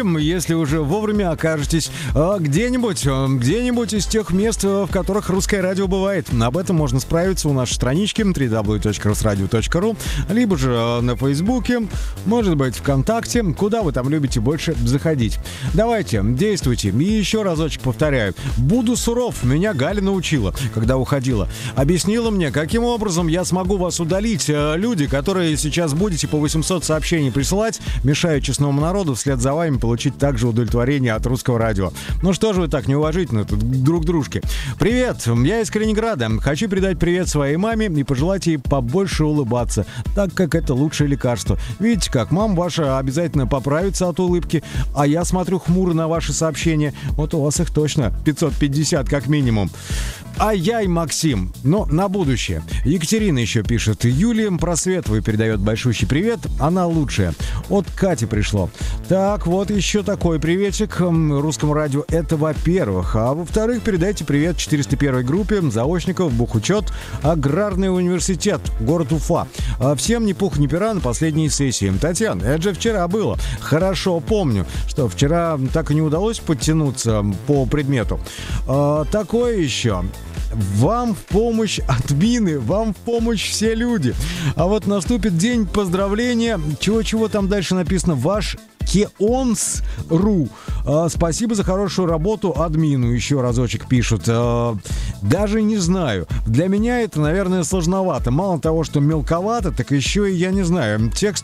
если уже вовремя окажетесь где-нибудь из тех мест, в которых русское радио бывает. Об этом можно справиться у нашей странички www.rusradio.ru, либо же на Фейсбуке, может быть, ВКонтакте, куда вы там любите больше заходить. Давайте, действуйте. И еще разочек повторяю. Буду суров. Меня Галя научила, когда уходила. Объяснила мне, каким образом я смогу вас удалить. Люди, которые сейчас будете по 800 сообщений присылать, мешают честному народу вслед за вами получить также удовлетворение от русского радио. Ну что же вы так неуважительно тут друг дружке? Привет, я из Калининграда. Хочу передать привет своей маме и пожелать ей побольше улыбаться, так как это лучшее лекарство. Видите как, мама ваша обязательно поправится от улыбки, а я смотрю хмуро на ваши сообщения. Вот у вас их точно 550 как минимум. Ай-яй, Максим. Но на будущее. Екатерина еще пишет. Юлия Просветовой передает большущий привет. Она лучшая. От Кати пришло. Так, вот еще такой приветик русскому радио. Это во-первых. А во-вторых, передайте привет 401 группе заочников Бухучет, Аграрный университет, город Уфа. Всем ни пух ни пера на последней сессии. Татьяна, это же вчера было. Хорошо помню, что вчера так и не удалось подтянуться по предмету. Такое еще. Вам в помощь админы, вам в помощь все люди. А вот наступит день поздравления. Чего там дальше написано? Ваш Кеонс.ру. Спасибо за хорошую работу админу. Еще разочек пишут. Даже не знаю. Для меня это, наверное, сложновато. Мало того, что мелковато, так еще и, я не знаю, текст...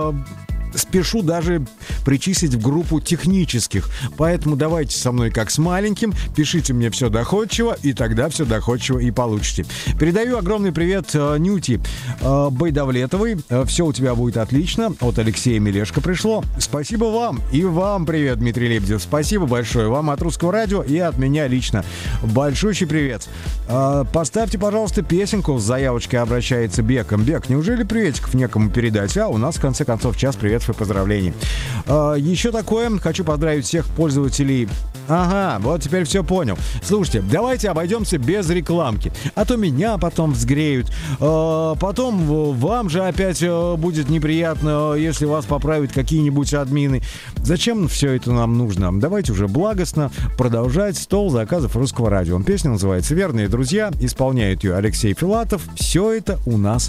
спешу даже причислить в группу технических. Поэтому давайте со мной как с маленьким. Пишите мне все доходчиво, и тогда все доходчиво и получите. Передаю огромный привет Нюти Байдавлетовой. Все у тебя будет отлично. От Алексея Мелешко пришло. Спасибо вам. И вам привет, Дмитрий Лебедев. Спасибо большое. Вам от Русского радио и от меня лично. Большущий привет. Поставьте, пожалуйста, песенку. С заявочкой обращается Бек. Бек, неужели приветиков некому передать? А у нас, в конце концов, час приветов и поздравлений. Еще такое. Хочу поздравить всех пользователей. Ага, вот теперь все понял. Слушайте, давайте обойдемся без рекламки. А то меня потом взгреют. Потом вам же опять будет неприятно, если вас поправят какие-нибудь админы. Зачем все это нам нужно? Давайте уже благостно продолжать стол заказов русского радио. Песня называется «Верные друзья». Исполняет ее Алексей Филатов. Все это у нас